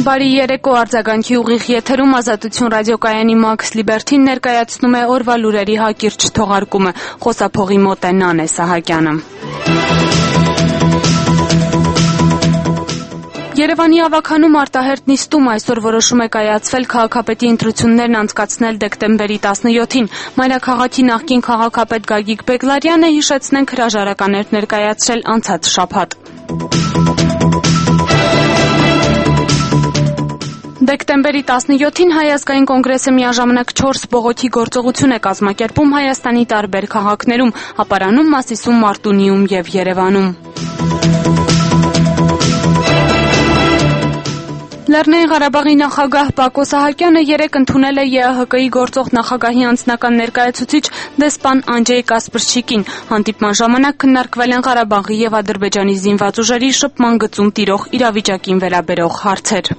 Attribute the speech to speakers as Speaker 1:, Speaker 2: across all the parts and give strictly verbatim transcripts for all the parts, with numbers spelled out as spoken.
Speaker 1: Բարի երեկո, արձագանքի ուղիղ եթերում Ազատություն ռադիոկայանի Max Liberty-ն ներկայացնում է օրվա լուրերի հակիրճ թողարկումը։ Խոսափողի մոտ է Նանե Սահակյանը։ Երևանի ավագանում արտահերտ նիստում այսօր որոշում է կայացվել քաղաքապետի ընտրություններն անցկացնել դեկտեմբերի տասնյոթին։ Մայրաքաղաքի նախկին քաղաքապետ Գագիկ Բեգլարյանը, հիշեցնենք, հրաժարականներ ներկայացրել անցած շաբաթ։ Դեկտեմբերի տասնյոթին Հայ ազգային կոնգրեսը միաժամանակ չորս բողոքի գործողություն է կազմակերպում Հայաստանի տարբեր քաղաքներում՝ Ապարանում, Մասիսում, Մարտունիում և Երևանում։ Լեռնային Ղարաբաղի նախագահ Բակո Սահակյանը երեկ ընդունել է ԵԱՀԿ-ի գործող նախագահի անձնական ներկայացուցիչ դեսպան Անջեյ Կասպրչիկին։ Հանդիպման ժամանակ քննարկվել են Ղարաբաղի և Ադրբեջանի զինված ուժերի շփման գծում տիրող իրավիճակին վերաբերող հարցեր։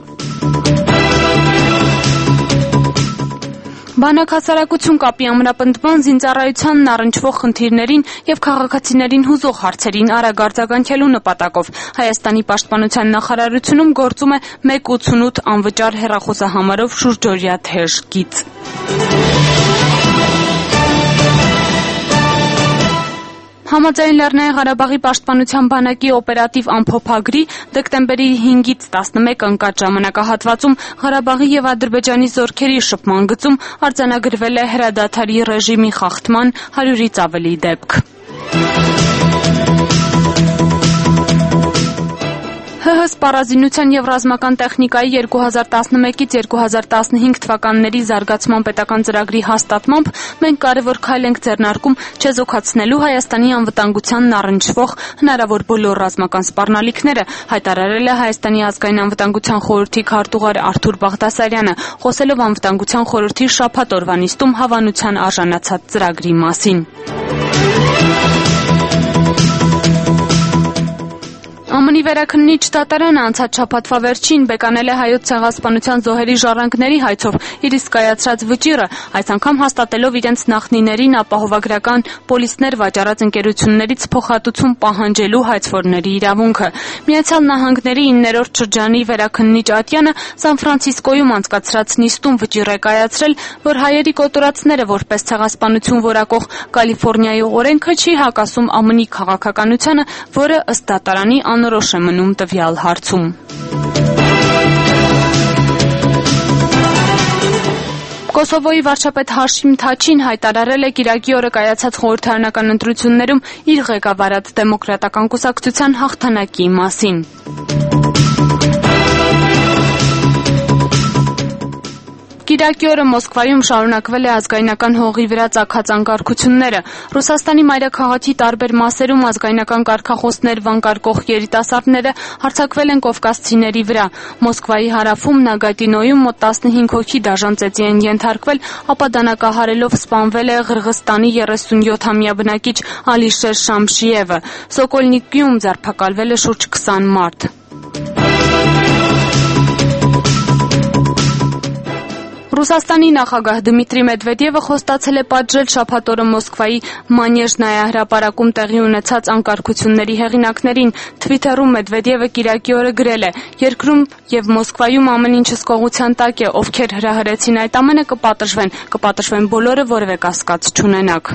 Speaker 1: Բանակ հասարակություն կապի ամրապնդման, զինծառայությանն առնչվող խնդիրներին և քաղաքացիներին հուզող հարցերին արագ արձագանքելու նպատակով Հայաստանի պաշտպանության նախարարությունում գործում է մեկ ութսունութ անվճար հեռախոսահամարով շուրջօրյա թեժ գիծ։ Համաձայն Լեռնային Ղարաբաղի պաշտպանության բանակի օպերատիվ ամփոփագրի դեկտեմբերի հինգից տասնմեկը ընկած ժամանակահատվածում Ղարաբաղի և Ադրբեջանի զորքերի շփման գծում արձանագրվել է հրադադարի ռեժիմի խախտման հարյուրից ավելի դեպք։ ՀՀ սպառազինության և ռազմական տեխնիկայի երկու հազար տասնմեկից երկու հազար տասնհինգ թվականների զարգացման պետական ծրագրի հաստատմամբ մենք կարևոր քայլ ենք ձեռնարկում չեզոքացնելու Հայաստանի անվտանգությանն առնչվող հնարավոր բոլոր ռազմական սպառնալիքները, հայտարարել է Հայաստանի ազգային անվտանգության խորհրդի քարտուղար Արթուր Բաղդասարյանը, խոսելով անվտանգության խորհրդի շաբաթ օրվա նիստում հավանության արժանացած ծրագրի մասին։ ԱՄՆ-ի վերաքննիչ դատարանը անցած շաբաթվա վերջին բեկանել է Հայոց ցեղասպանության զոհերի ժառանգների հայցով իր իսկ կայացրած վճիռը, այս անգամ հաստատելով իրենց նախնիներին ապահովագրական պոլիսներ վաճառած ընկերություններից փոխհատուցում պահանջելու հայցվորների իրավունքը։ Միացյալ Նահանգների իններորդ շրջանի վերաքննիչ Ատյանը Սան Ֆրանցիսկոյում անցկացրած նիստում վճիռ է կայացրել, որ հայերի կոտորածները որպես ցեղասպանություն որակող Կալիֆոռնիայի օրենքը չի հակասում ԱՄՆ-ի քաղաքականությանը, որը ըստ դատարանի անորոշ է մնում տվյալ հարցում։ Կոսովոյի վարչապետ Հաշիմ Թաչին հայտարարել է կիրակի օրը կայացած խորհրդարանական ընտրություններում իր ղեկավարած դեմոկրատական կուսակցության հաղթանակի մասին։ Կիրակի օրը Մոսկվայում շարունակվել է ազգայնական հողի վրա ծագած անկարգությունները։ Ռուսաստանի մայրաքաղաքի տարբեր մասերում ազգայնական կարգախոսներ վանկարկող երիտասարդները հարձակվել են կովկասցիների վրա։ Մոսկվայի հարավում Նագատինոյում մոտ տասնհինգ հոգի դաժան ծեծի են ենթարկվել, ապա դանակահարելով սպանվել է Ղրղստանի երեսունյոթամյա բնակիչ Ալիշեր Շամշիևը։ Սոկոլնիկիում ձերբակալվել է շուրջ քսան մարդ։ Ռուսաստանի նախագահ Դմիտրի Մեդվեդևը խոստացել է պատժել շաբաթ օրը Մոսկվայի Մանեժ նայահրապարակում տեղի ունեցած անկարգությունների հեղինակներին։ Թվիթերում Մեդվեդևը կիրակի օրը գրել է. «Երկրում և Մոսկվայում ամեն ինչ հսկողության տակ է, ովքեր հրահրեցին այդ ամենը կպատժվեն, կպատժվեն բոլորը, որևէ կասկած չունենաք»։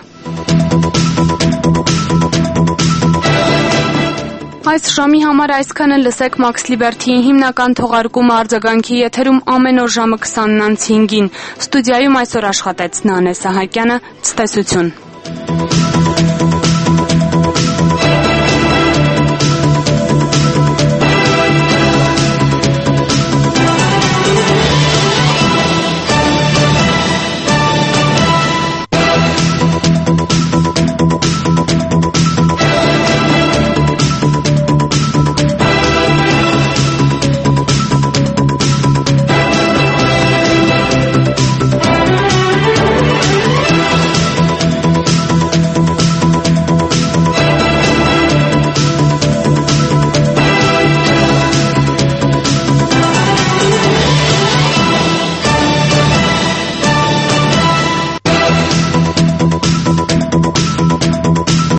Speaker 1: Այս ժամի համար այսքանը, լսեք Max Liberty-ի հիմնական թողարկումը արձագանքի եթերում ամեն օր ժամը քսանն անց հինգին։ Ստուդիայում այսօր աշխատեց Նանե Սահակյանը, ցտեսություն։